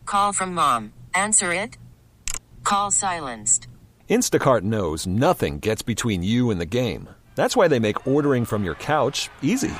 Call from mom. Answer it. Call silenced. Instacart knows nothing gets between you and the game. That's why they make ordering from your couch easy.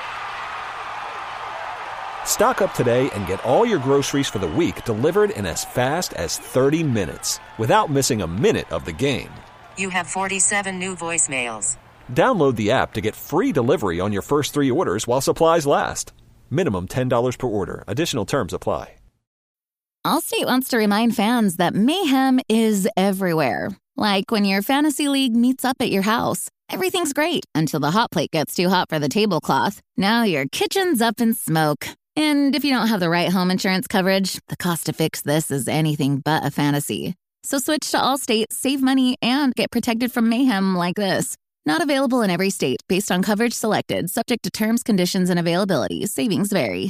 Stock up today and get all your groceries for the week delivered in as fast as 30 minutes without missing a minute of the game. You have 47 new voicemails. Download the app to get free delivery on your first 3 orders while supplies last. Minimum $10 per order. Additional terms apply. Allstate wants to remind fans that mayhem is everywhere. Like when your fantasy league meets up at your house. Everything's great until the hot plate gets too hot for the tablecloth. Now your kitchen's up in smoke. And if you don't have the right home insurance coverage, the cost to fix this is anything but a fantasy. So switch to Allstate, save money, and get protected from mayhem like this. Not available in every state based on coverage selected, subject to terms, conditions, and availability. Savings vary.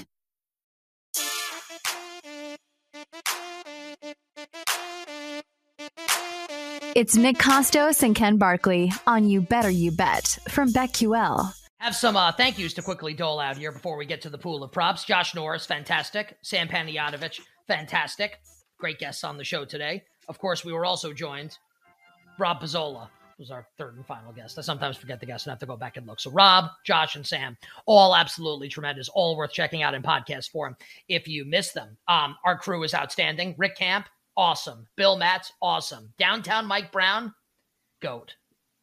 It's Nick Costos and Ken Barkley on You Better You Bet from BetQL. Have some thank yous to quickly dole out here before we get to the pool of props. Josh Norris, fantastic. Sam Panayotovich, fantastic. Great guests on the show today. Of course, we were also joined. Rob Pizzola was our third and final guest. I sometimes forget the guests and have to go back and look. So Rob, Josh, and Sam, all absolutely tremendous, all worth checking out in podcast form if you missed them. Our crew is outstanding. Rick Camp, awesome. Bill Matz, awesome. Downtown Mike Brown, GOAT.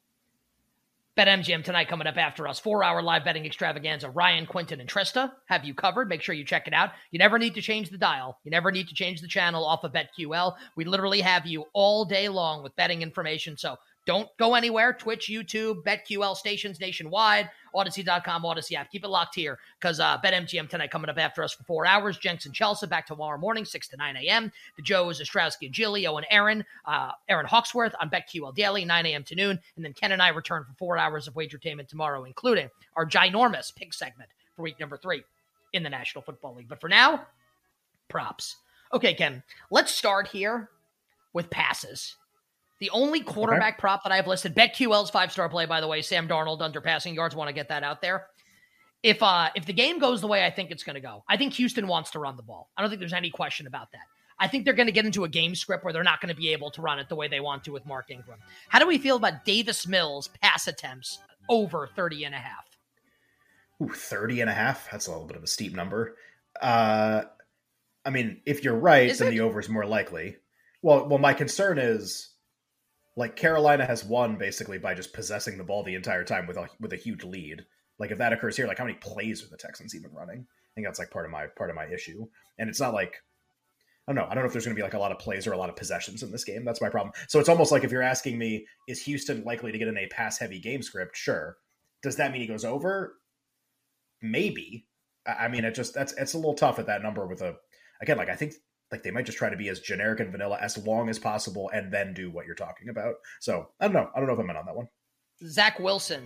BetMGM tonight coming up after us. 4-hour live betting extravaganza. Ryan, Quinton, and Trista have you covered. Make sure you check it out. You never need to change the dial. You never need to change the channel off of BetQL. We literally have you all day long with betting information. So don't go anywhere. Twitch, YouTube, BetQL stations nationwide, Odyssey.com, Odyssey app. Keep it locked here because BetMGM tonight coming up after us for 4 hours. Jenks and Chelsea back tomorrow morning, 6 to 9 a.m. The Joes, Ostrowski and Gilio and Aaron Hawksworth on BetQL Daily, 9 a.m. to noon. And then Ken and I return for 4 hours of wagertainment tomorrow, including our ginormous pick segment for week number 3 in the National Football League. But for now, props. Okay, Ken, let's start here with passes. The only quarterback prop that I've listed, BetQL's 5-star play, by the way, Sam Darnold under passing yards, want to get that out there. If the game goes the way I think it's going to go, I think Houston wants to run the ball. I don't think there's any question about that. I think they're going to get into a game script where they're not going to be able to run it the way they want to with Mark Ingram. How do we feel about Davis Mills pass attempts over 30.5? Ooh, 30.5? That's a little bit of a steep number. I mean, if you're right, then the over is more likely. Well, my concern is, like, Carolina has won basically by just possessing the ball the entire time with a huge lead. Like, if that occurs here, like, how many plays are the Texans even running? I think that's like part of my issue. And it's not like, I don't know if there's going to be like a lot of plays or a lot of possessions in this game. That's my problem. So it's almost like if you're asking me, is Houston likely to get in a pass heavy game script? Sure. Does that mean he goes over? Maybe. I mean, it's a little tough at that number with I think like they might just try to be as generic and vanilla as long as possible and then do what you're talking about. So I don't know if I'm in on that one. Zach Wilson,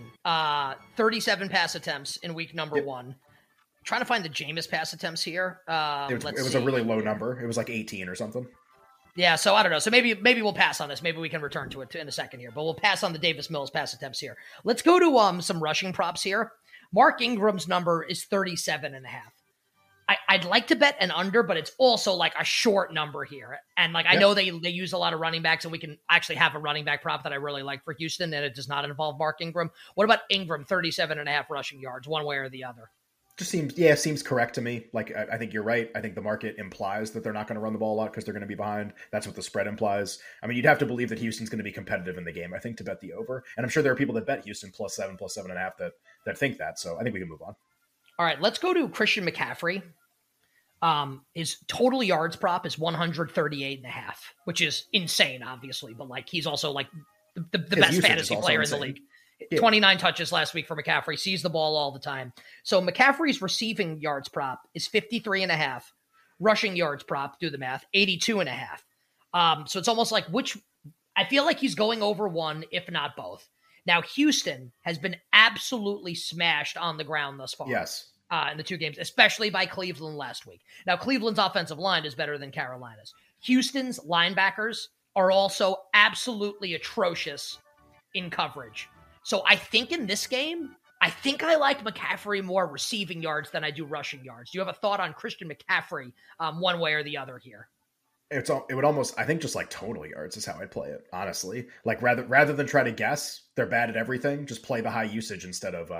37 pass attempts in week number 1. Trying to find the Jameis pass attempts here. It was a really low number. It was like 18 or something. Yeah, so I don't know. So maybe we'll pass on this. Maybe we can return to it in a second here, but we'll pass on the Davis Mills pass attempts here. Let's go to some rushing props here. Mark Ingram's number is 37.5. I'd like to bet an under, but it's also like a short number here. And like, I know they use a lot of running backs, and we can actually have a running back prop that I really like for Houston, and it does not involve Mark Ingram. What about Ingram, 37.5 rushing yards, one way or the other? Just seems correct to me. Like, I think you're right. I think the market implies that they're not going to run the ball a lot because they're going to be behind. That's what the spread implies. I mean, you'd have to believe that Houston's going to be competitive in the game, I think, to bet the over. And I'm sure there are people that bet Houston +7, +7.5 that think that. So I think we can move on. All right, let's go to Christian McCaffrey. His total yards prop is 138.5, which is insane, obviously. But like, he's also like the best fantasy player in the league. Yeah. 29 touches last week for McCaffrey, sees the ball all the time. So McCaffrey's receiving yards prop is 53.5. Rushing yards prop, do the math, 82.5. So it's almost like I feel like he's going over one, if not both. Now, Houston has been absolutely smashed on the ground thus far. Yes. In the 2 games, especially by Cleveland last week. Now, Cleveland's offensive line is better than Carolina's. Houston's linebackers are also absolutely atrocious in coverage. So I think in this game, I like McCaffrey more receiving yards than I do rushing yards. Do you have a thought on Christian McCaffrey one way or the other here? It would almost, I think, just like total yards is how I'd play it, honestly. Like rather than try to guess, they're bad at everything. Just play the high usage instead of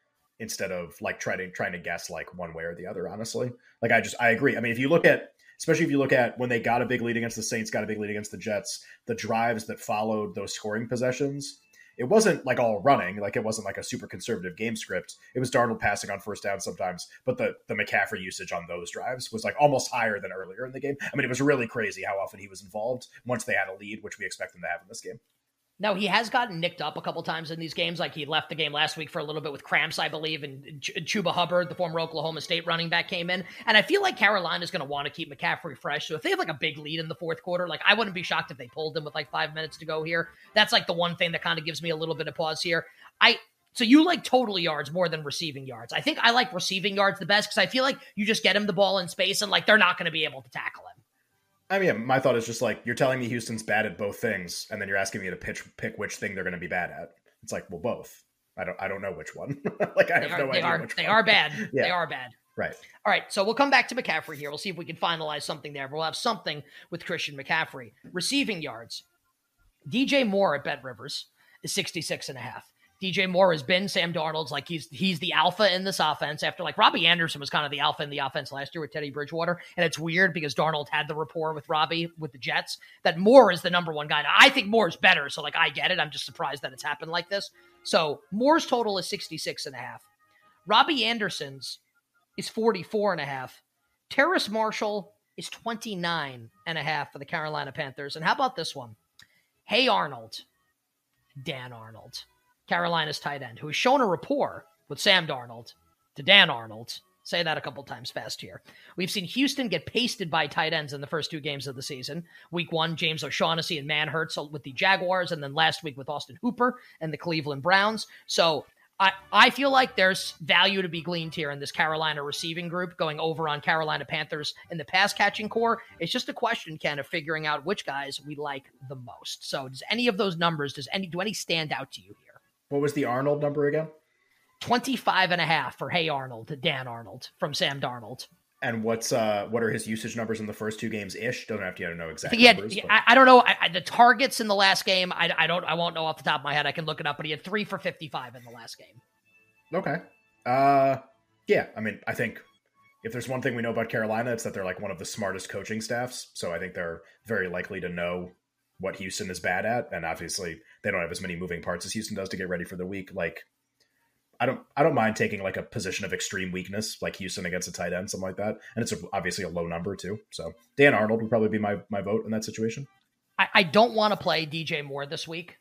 like trying to guess like one way or the other. Honestly, like I agree. I mean, especially if you look at when they got a big lead against the Saints, got a big lead against the Jets, the drives that followed those scoring possessions, it wasn't like all running. Like it wasn't like a super conservative game script. It was Darnold passing on first down sometimes, but the McCaffrey usage on those drives was like almost higher than earlier in the game. I mean, it was really crazy how often he was involved once they had a lead, which we expect them to have in this game. Now, he has gotten nicked up a couple times in these games. Like he left the game last week for a little bit with cramps, I believe, and Chuba Hubbard, the former Oklahoma State running back, came in. And I feel like Carolina's going to want to keep McCaffrey fresh. So if they have like a big lead in the fourth quarter, like I wouldn't be shocked if they pulled him with like 5 minutes to go here. That's like the one thing that kind of gives me a little bit of pause here. So you like total yards more than receiving yards. I think I like receiving yards the best because I feel like you just get him the ball in space and like they're not going to be able to tackle him. I mean, my thought is just like, you're telling me Houston's bad at both things, and then you're asking me to pick which thing they're going to be bad at. It's like, well, both. I don't know which one. Like, I have no idea which one. They are bad. Yeah. They are bad. Right. All right, so we'll come back to McCaffrey here. We'll see if we can finalize something there. But we'll have something with Christian McCaffrey. Receiving yards. DJ Moore at Bet Rivers is 66.5. DJ Moore has been Sam Darnold's, like he's the alpha in this offense after like Robbie Anderson was kind of the alpha in the offense last year with Teddy Bridgewater. And it's weird because Darnold had the rapport with Robbie with the Jets that Moore is the number one guy. Now, I think Moore's better. So like, I get it. I'm just surprised that it's happened like this. So Moore's total is 66.5. Robbie Anderson's is 44.5. Terrace Marshall is 29.5 for the Carolina Panthers. And how about this one? Hey Arnold, Dan Arnold, Carolina's tight end, who has shown a rapport with Sam Darnold to Dan Arnold. Say that a couple times fast here. We've seen Houston get pasted by tight ends in the first two games of the season. Week 1, James O'Shaughnessy and Manhurts with the Jaguars, and then last week with Austin Hooper and the Cleveland Browns. So I feel like there's value to be gleaned here in this Carolina receiving group going over on Carolina Panthers in the pass-catching core. It's just a question, Ken, of figuring out which guys we like the most. So does any of those numbers, do any stand out to you here? What was the Arnold number again? 25.5 for Hey Arnold, Dan Arnold from Sam Darnold. And what are his usage numbers in the first two games ish? Don't have to know exact numbers. I don't know. The targets in the last game, I won't know off the top of my head. I can look it up, but he had 3 for 55 in the last game. Okay. Yeah. I mean, I think if there's one thing we know about Carolina, it's that they're like one of the smartest coaching staffs. So I think they're very likely to know what Houston is bad at. And obviously they don't have as many moving parts as Houston does to get ready for the week. Like, I don't mind taking like a position of extreme weakness, like Houston against a tight end, something like that. And it's obviously a low number too. So Dan Arnold would probably be my vote in that situation. I don't want to play DJ Moore this week.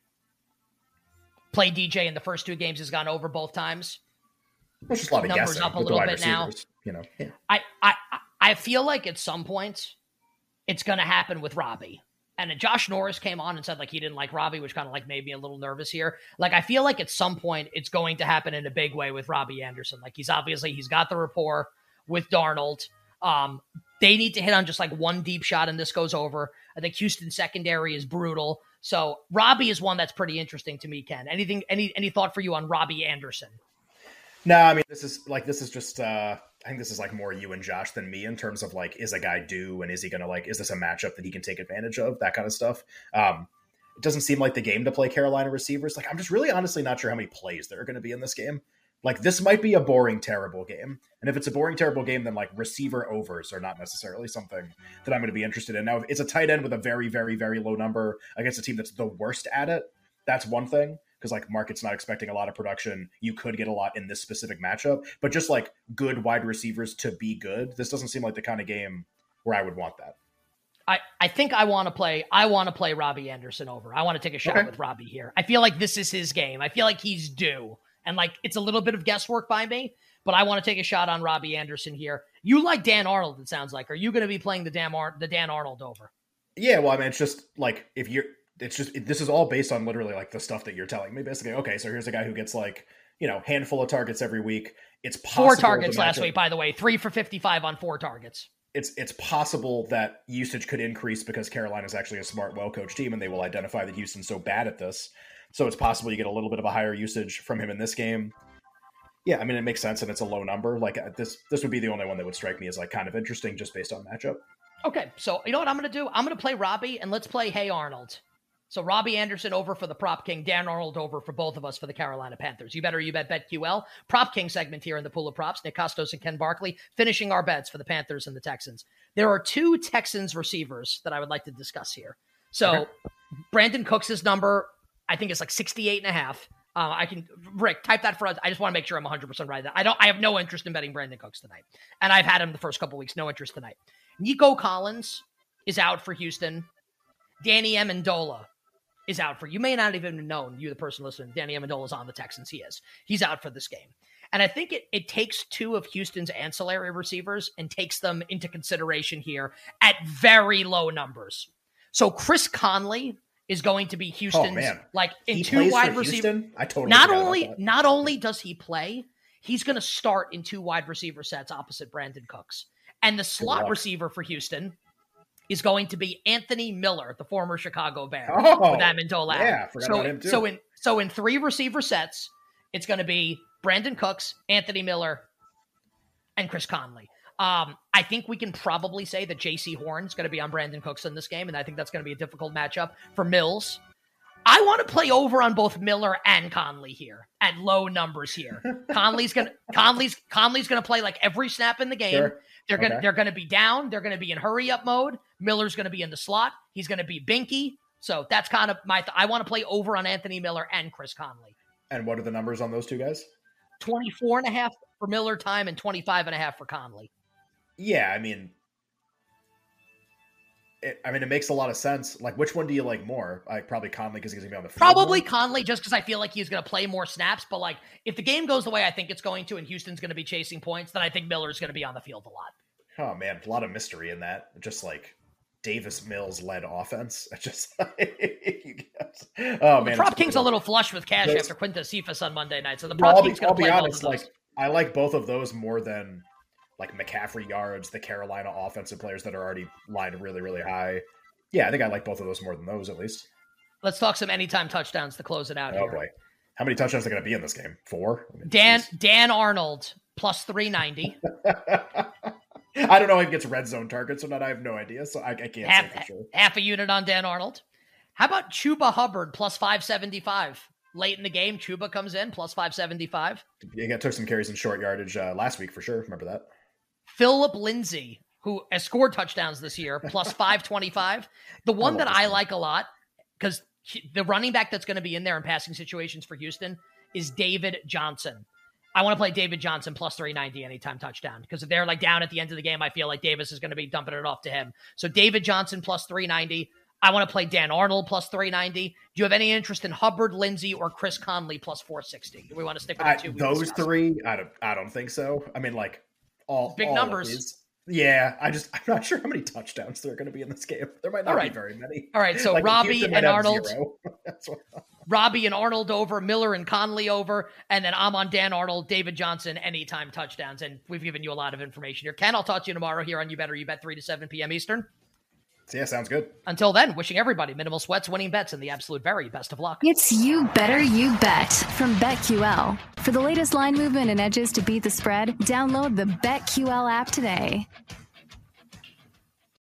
Play DJ in the first two games has gone over both times. Well, it's just a lot of numbers guessing up a little bit now. You know, yeah. I feel like at some point it's going to happen with Robbie. And Josh Norris came on and said like he didn't like Robbie, which kind of like made me a little nervous here. Like I feel like at some point it's going to happen in a big way with Robbie Anderson. Like he's got the rapport with Darnold. They need to hit on just like one deep shot and this goes over. I think Houston secondary is brutal. So Robbie is one that's pretty interesting to me, Ken. Any thought for you on Robbie Anderson? No, I mean, this is just, I think this is like more you and Josh than me in terms of like, is a guy due and is he going to like, is this a matchup that he can take advantage of? That kind of stuff. It doesn't seem like the game to play Carolina receivers. Like, I'm just really honestly not sure how many plays there are going to be in this game. Like, this might be a boring, terrible game. And if it's a boring, terrible game, then like receiver overs are not necessarily something that I'm going to be interested in. Now, if it's a tight end with a very, very, very low number against a team that's the worst at it, that's one thing. Because like market's not expecting a lot of production. You could get a lot in this specific matchup, but just like good wide receivers to be good. This doesn't seem like the kind of game where I would want that. I think I want to play Robbie Anderson over. I want to take a shot with Robbie here. I feel like this is his game. I feel like he's due. And like, it's a little bit of guesswork by me, but I want to take a shot on Robbie Anderson here. You like Dan Arnold, it sounds like. Are you going to be playing the Dan Arnold over? Yeah, well, I mean, it's just like, this is all based on literally like the stuff that you're telling me. Basically, okay, so here's a guy who gets like, handful of targets every week. It's possible 4 targets last week, by the way, 3 for 55 on 4 targets. It's possible that usage could increase because Carolina is actually a smart, well-coached team, and they will identify that Houston's so bad at this. So it's possible you get a little bit of a higher usage from him in this game. Yeah, I mean, it makes sense, and it's a low number. Like this would be the only one that would strike me as like kind of interesting just based on matchup. Okay, so you know what I'm going to do? I'm going to play Robbie, and let's play Hey Arnold. So Robbie Anderson over for the Prop King, Dan Arnold over for both of us for the Carolina Panthers. You better you bet BetQL. Prop King segment here in the pool of props. Nick Kostos and Ken Barkley finishing our bets for the Panthers and the Texans. There are two Texans receivers that I would like to discuss here. So Brandon Cooks' number, I think it's like 68.5. Rick, type that for us. I just want to make sure I'm 100% right. I have no interest in betting Brandon Cooks tonight. And I've had him the first couple weeks, no interest tonight. Nico Collins is out for Houston. Danny Amendola is out for, you may not even have known, you the person listening, Danny Amendola is on the Texans. He's out for this game. And I think it takes two of Houston's ancillary receivers and takes them into consideration here at very low numbers. So Chris Conley is going to be Houston's in two wide receivers. I totally not only does he play, he's going to start in two wide receiver sets opposite Brandon Cooks. And the slot receiver for Houston is going to be Anthony Miller, the former Chicago Bear, with Amendola. Yeah, forgot about him too. So in three receiver sets, it's going to be Brandon Cooks, Anthony Miller, and Chris Conley. I think we can probably say that J.C. Horn is going to be on Brandon Cooks in this game, and I think that's going to be a difficult matchup for Mills. I want to play over on both Miller and Conley here at low numbers here. Conley's going to play like every snap in the game. Sure. They're going to be down. They're going to be in hurry up mode. Miller's going to be in the slot. He's going to be binky. So that's kind of I want to play over on Anthony Miller and Chris Conley. And what are the numbers on those two guys? 24.5 for Miller time and 25.5 for Conley. Yeah, I mean, it makes a lot of sense. Like, which one do you like more? Probably Conley because he's going to be on the field. Probably Conley just because I feel like he's going to play more snaps. But, like, if the game goes the way I think it's going to and Houston's going to be chasing points, then I think Miller's going to be on the field a lot. Oh, man, a lot of mystery in that. Just, like, Davis Mills-led offense. Just the Prop King's a little flush with cash after Quintus Cephas on Monday night. So the Prop King's going to play honest, both of those. I like both of those more than like McCaffrey yards, the Carolina offensive players that are already lined really, really high. Yeah, I think I like both of those more than those, at least. Let's talk some anytime touchdowns to close it out here. Oh, boy. How many touchdowns are going to be in this game? 4? I mean, Dan Arnold, plus 390. I don't know if he gets red zone targets or not. I have no idea, so I can't say for sure. Half a unit on Dan Arnold. How about Chuba Hubbard, plus 575? Late in the game, Chuba comes in, plus 575. Yeah, took some carries in short yardage last week for sure. Remember that? Phillip Lindsay, who has scored touchdowns this year, plus 525. The one that I like a lot, because the running back that's going to be in there in passing situations for Houston is David Johnson. I want to play David Johnson plus 390 anytime touchdown, because if they're like down at the end of the game, I feel like Davis is going to be dumping it off to him. So David Johnson plus 390. I want to play Dan Arnold plus 390. Do you have any interest in Hubbard, Lindsay, or Chris Conley plus 460? Do we want to stick with the two? Those three? I don't think so. I mean, like all big numbers. Yeah, I'm not sure how many touchdowns there are going to be in this game. There might not be very many. All right, so like Robbie and Arnold. Robbie and Arnold over, Miller and Conley over, and then I'm on Dan Arnold, David Johnson, anytime touchdowns. And we've given you a lot of information here. Ken, I'll talk to you tomorrow here on You Better You Bet, 3 to 7 p.m. Eastern. Yeah, sounds good. Until then, wishing everybody minimal sweats, winning bets, and the absolute very best of luck. It's You Better You Bet from BetQL. For the latest line movement and edges to beat the spread, download the BetQL app today.